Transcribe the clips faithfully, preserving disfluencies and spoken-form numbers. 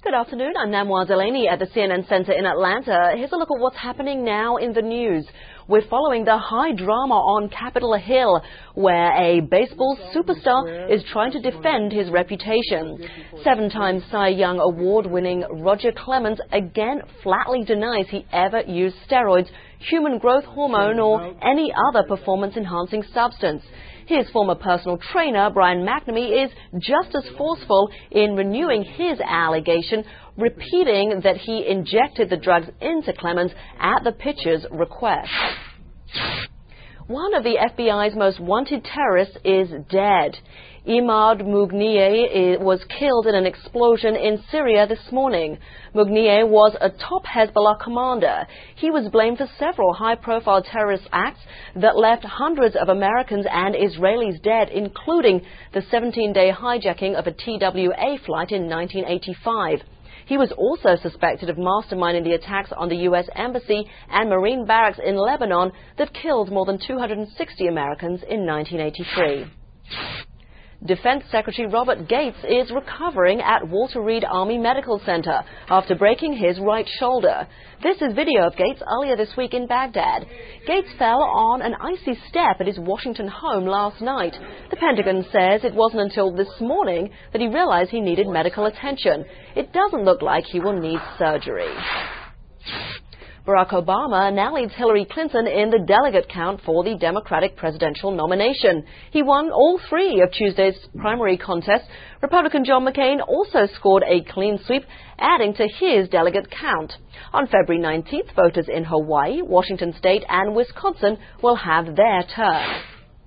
Good afternoon, I'm Namwa Delaney at the C N N Center in Atlanta. Here's a look at what's happening now in the news. We're following the high drama on Capitol Hill, where a baseball superstar is trying to defend his reputation. Seven-time Cy Young Award-winning Roger Clemens again flatly denies he ever used steroids, human growth hormone, or any other performance-enhancing substance. His former personal trainer, Brian McNamee, is just as forceful in renewing his allegation, repeating that he injected the drugs into Clemens at the pitcher's request. One of the F B I's most wanted terrorists is dead. Imad Mughniyeh was killed in an explosion in Syria this morning. Mughniyeh was a top Hezbollah commander. He was blamed for several high-profile terrorist acts that left hundreds of Americans and Israelis dead, including the seventeen-day hijacking of a T W A flight in nineteen eighty-five. He was also suspected of masterminding the attacks on the U S Embassy and Marine barracks in Lebanon that killed more than two hundred sixty Americans in nineteen eighty-three. Defense Secretary Robert Gates is recovering at Walter Reed Army Medical Center after breaking his right shoulder. This is video of Gates earlier this week in Baghdad. Gates fell on an icy step at his Washington home last night. The Pentagon says it wasn't until this morning that he realized he needed medical attention. It doesn't look like he will need surgery. Barack Obama now leads Hillary Clinton in the delegate count for the Democratic presidential nomination. He won all three of Tuesday's primary contests. Republican John McCain also scored a clean sweep, adding to his delegate count. On February nineteenth, voters in Hawaii, Washington State, and Wisconsin will have their turn.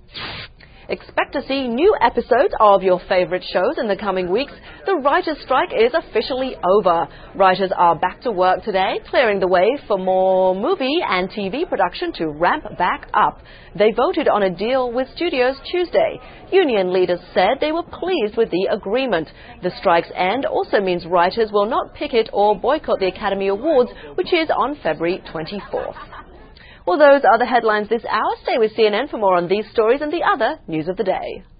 Expect to see new episodes of your favorite shows in the coming weeks. The writers' strike is officially over. Writers are back to work today, clearing the way for more movie and T V production to ramp back up. They voted on a deal with studios Tuesday. Union leaders said they were pleased with the agreement. The strike's end also means writers will not picket or boycott the Academy Awards, which is on February twenty-fourth. Well, those are the headlines this hour. Stay with C N N for more on these stories and the other news of the day.